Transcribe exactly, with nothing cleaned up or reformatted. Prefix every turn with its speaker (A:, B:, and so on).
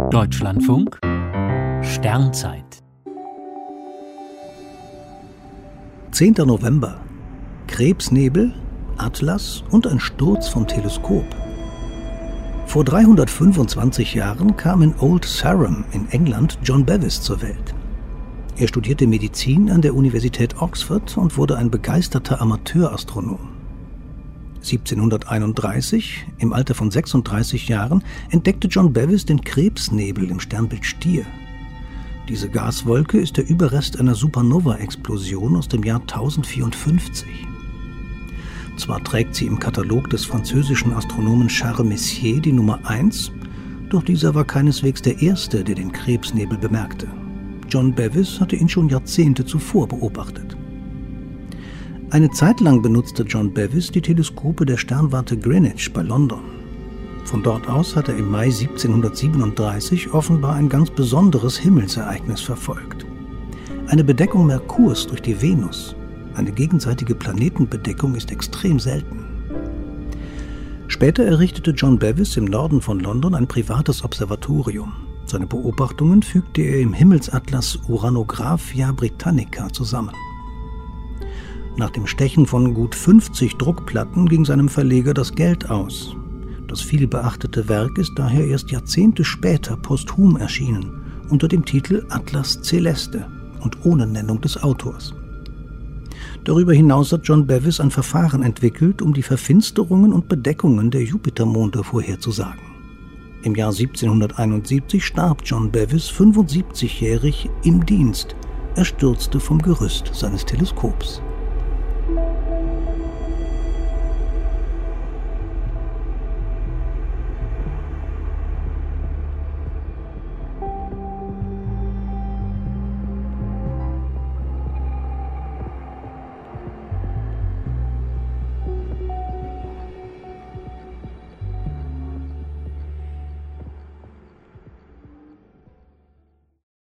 A: Deutschlandfunk Sternzeit
B: zehnter November. Krebsnebel, Atlas und ein Sturz vom Teleskop. Vor dreihundertfünfundzwanzig Jahren kam in Old Sarum in England John Bevis zur Welt. Er studierte Medizin an der Universität Oxford und wurde ein begeisterter Amateurastronom. siebzehnhunderteinunddreißig, im Alter von sechsunddreißig Jahren, entdeckte John Bevis den Krebsnebel im Sternbild Stier. Diese Gaswolke ist der Überrest einer Supernova-Explosion aus dem Jahr tausendvierundfünfzig. Zwar trägt sie im Katalog des französischen Astronomen Charles Messier die Nummer eins, doch dieser war keineswegs der Erste, der den Krebsnebel bemerkte. John Bevis hatte ihn schon Jahrzehnte zuvor beobachtet. Eine Zeit lang benutzte John Bevis die Teleskope der Sternwarte Greenwich bei London. Von dort aus hat er im Mai siebzehnhundertsiebenunddreißig offenbar ein ganz besonderes Himmelsereignis verfolgt. Eine Bedeckung Merkurs durch die Venus. Eine gegenseitige Planetenbedeckung ist extrem selten. Später errichtete John Bevis im Norden von London ein privates Observatorium. Seine Beobachtungen fügte er im Himmelsatlas Uranographia Britannica zusammen. Nach dem Stechen von gut fünfzig Druckplatten ging seinem Verleger das Geld aus. Das vielbeachtete Werk ist daher erst Jahrzehnte später posthum erschienen, unter dem Titel Atlas Celeste und ohne Nennung des Autors. Darüber hinaus hat John Bevis ein Verfahren entwickelt, um die Verfinsterungen und Bedeckungen der Jupitermonde vorherzusagen. Im Jahr siebzehnhunderteinundsiebzig starb John Bevis fünfundsiebzigjährig im Dienst. Er stürzte vom Gerüst seines Teleskops.